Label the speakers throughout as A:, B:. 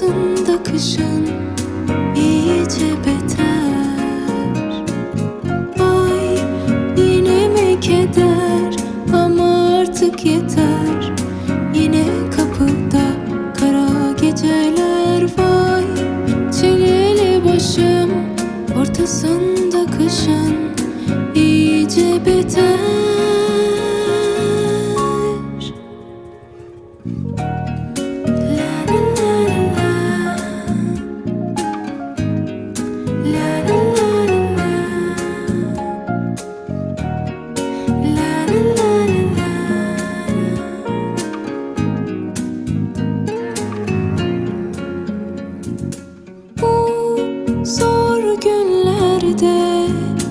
A: ortasında kışın iyice beter. Ay yine mi keder, ama artık yeter. Yine kapıda kara geceler. Vay çileli başım ortasında kışın iyice beter. Zor günlerde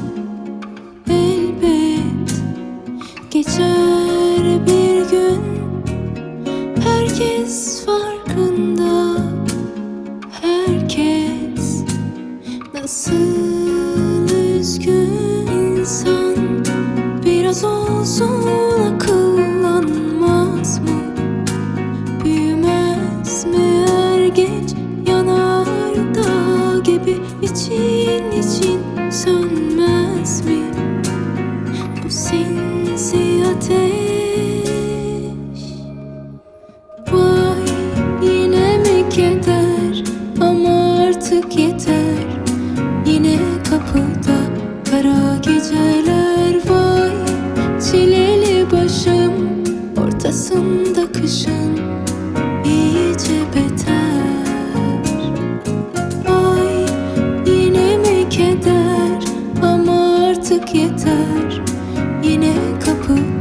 A: elbet geçer bir gün. Herkes farkında, herkes nasıl üzgün. İnsan biraz olsun akıllanmaz mı? Büyümez mi er geç, yanar dağ gibi için için sönmez mi bu sinsi ateş? Vay yine mi keder, ama artık yeter. Yine kapıda kara geceler. Vay çileli başım ortasında kışın iyice beter. Ay yine mi keder, ama artık yeter. Yine kapı